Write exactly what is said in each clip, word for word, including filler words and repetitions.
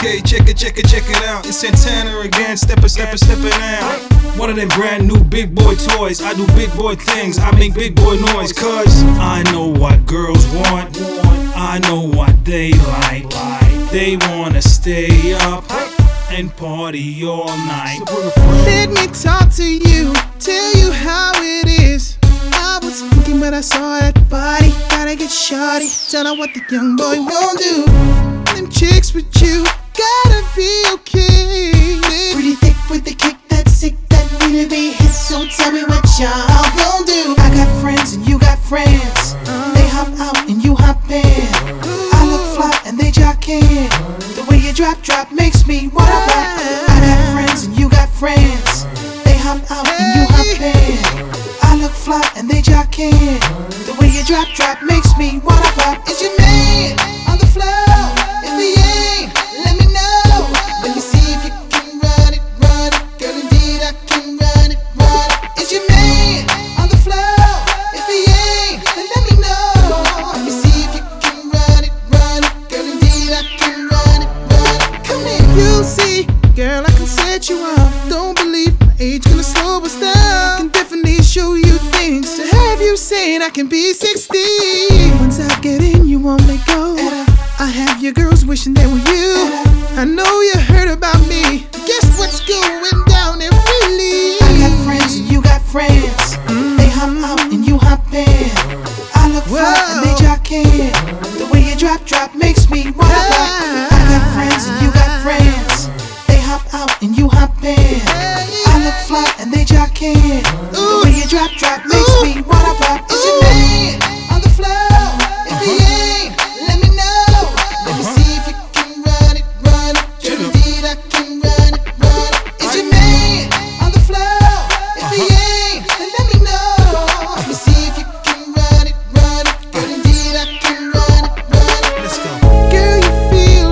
Okay, check it, check it, check it out. It's Santana again, steppin', steppin', steppin' out. One of them brand new big boy toys. I do big boy things, I make big boy noise. Cause I know what girls want, I know what they like. They wanna stay up and party all night. Let me talk to you, tell you how it is. I was thinking when I saw that body, gotta get shawty, tell her what the young boy won't do. Them chicks with you, gotta be okay. Pretty thick with the kick that's sick, that need to be hit. So tell me what y'all gon' do. I got friends and you got friends. They hop out and you hop in. I look fly and they jock in. The way you drop, drop makes me wanna rock. I got friends and you got friends. They hop out and you hop in. I look fly and they jock in. The way you drop, drop makes me wanna rock. Is your man on the floor? If he ain't, let me know. Let me see if you can run it, run it. Girl, indeed I can run it, run it. Is your man on the floor? If he ain't, then let me know. Let me see if you can run it, run it. Girl, indeed I can run it, run it. Come here. You see, girl, I can set you up. Don't believe my age gonna slow us down. I can definitely show you things to have you saying I can be sixty. Once I get in, you won't let go. I have your girls wishing they were you. I know you heard about me. Guess what's going down in Philly? I got friends and you got friends. They hop out and you hop in. I look fly and they jock in. The way you drop, drop makes me wanna rock. I got friends and you got friends. They hop out and you hop in. I look fly and they jock in. The way you drop, drop makes me wanna rock. Is your man on the floor? If he ain't, let me know. Let me see if you can run it, run it. Girl, indeed I can run it, run it. Is your man on the floor? If he ain't, then let me know. Let me see if you can run it, run it. Girl, indeed I can run it, run it. Let's go. Girl, you feel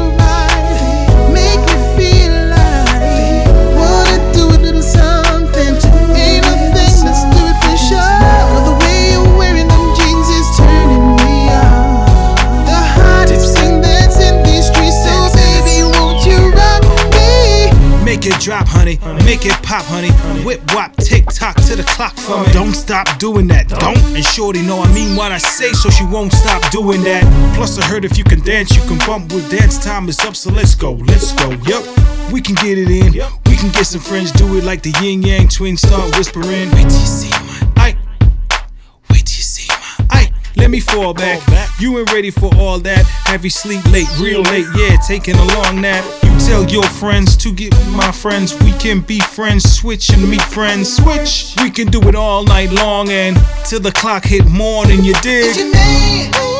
right, make me feel like wanna do a little something. Ain't no thing, let's do it for sure. The way you're wearing them jeans is turning me on. The hottest thing that's in these streets, so baby, won't you rock me? Make it drop, honey. Make it pop, honey. Whip, wop, tick tock to the clock for me. Don't stop doing that. Don't. And shorty know I mean what I say, so she won't stop doing that. Plus I heard if you can dance, you can bump. With dance time is up, so let's go, let's go. Yup, we can get it in. We can get some friends, do it like the yin yang twins. Start whispering. Wait till you see my. Aye. Wait till you see my. Aye. Let me fall back. You ain't ready for all that. Heavy sleep late, real late, yeah, taking a long nap. You tell your friends to get with my friends. We can be friends, switch and meet friends. Switch. We can do it all night long and till the clock hit morning, you dig? Is your man